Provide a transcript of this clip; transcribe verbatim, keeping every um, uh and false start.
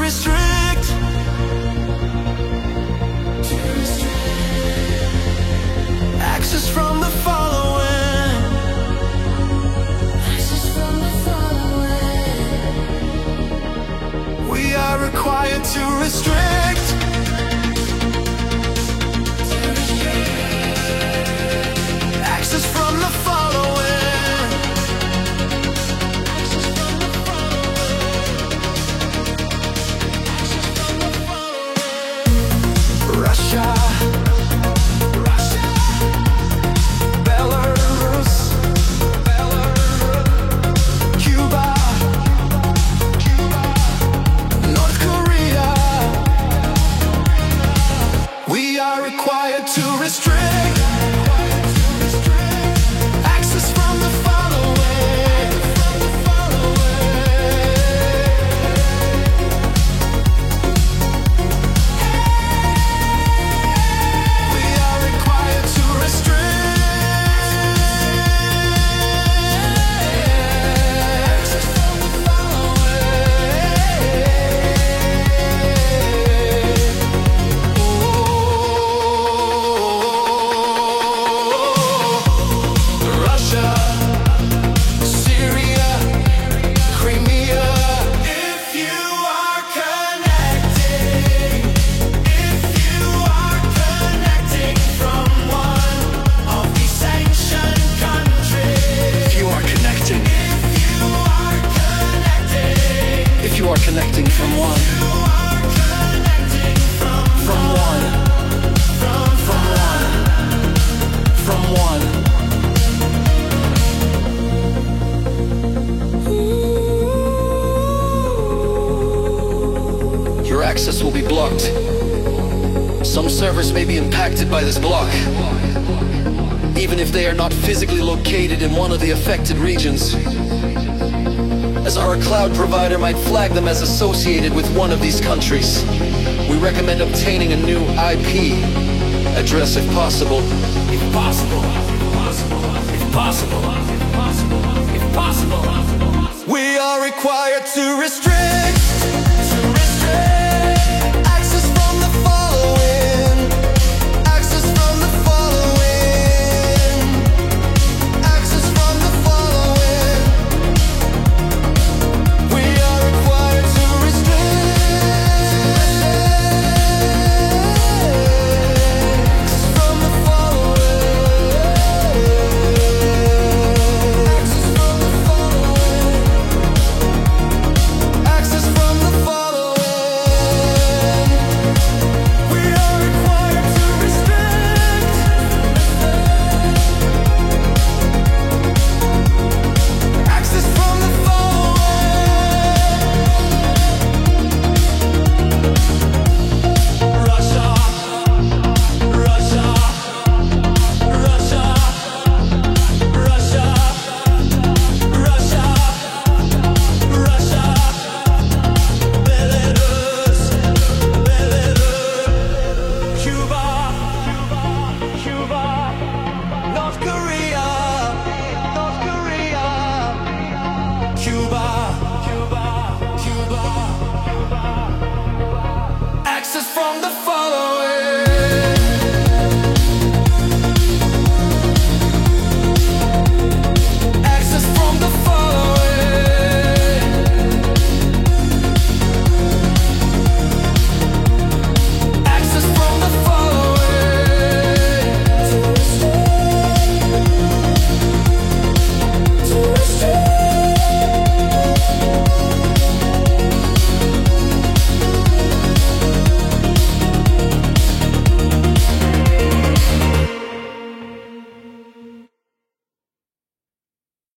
restrict. Access from the following. Access from the following. We are required to restrict. Access from the following. Access from the following. Russia. Required to restrict. Access from the following. We are required to restrict. Access from the connecting from one, from one, from one, from one. Your access will be blocked. Some servers may be impacted by this block, even if they are not physically located in one of the affected regions, as our cloud provider might flag them as associated with one of these countries. We recommend obtaining a new I P address if possible. If possible, if possible, if possible, if possible, if possible. We are required to restrict, to restrict access from the following. Access from the following. Access from the following. We are required to restrict. Access from the following. Access from the following. Access from the following. We are required to restrict. Access from the following. Russia, Russia, Russia, Russia, Russia, Russia, Belarus, Belarus, Cuba, Cuba, North Korea, North Korea, Cuba, Cuba, Cuba. Access from the